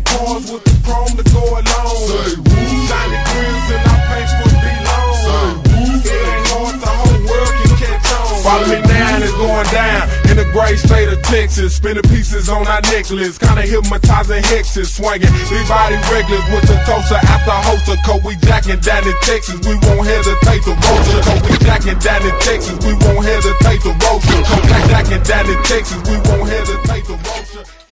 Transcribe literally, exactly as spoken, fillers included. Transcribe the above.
cars with the chrome to go along. Say woo. Shiny grills and I paint for belong. Say woo. It ain't hard, the whole world can catch on. Follow me now and it's going down in the great state of Texas. Spinning pieces on our necklace, kinda hypnotizing hexes, swinging. These body regulars with the toaster after hoster. Cause we jacking down in Texas, we won't hesitate to roast her. Cause we jacking down in Texas, we won't hesitate to roast her. Cause we jacking down in Texas, we won't hesitate to roast her.